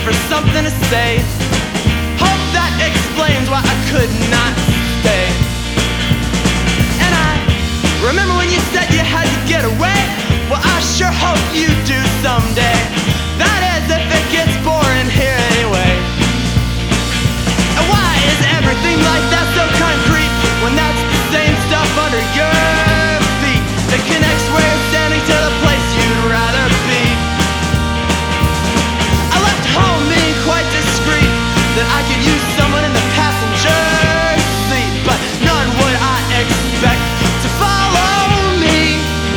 for something to say. Hope that explains why I could not stay. And I remember when you said you had to get away. Well, I sure hope you do someday. That is, if it gets boring here anyway. And why is everything like that so concrete when that's the same stuff under your feet that connects where you're standing to the place you'd rather be? I left home being quite discreet that I could use someone in the passenger seat, but none would I expect to follow me.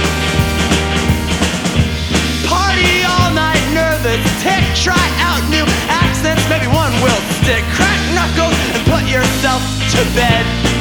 Party all night, nervous, tick, try out new accents, maybe one will stick. Crack knuckles and put yourself to bed.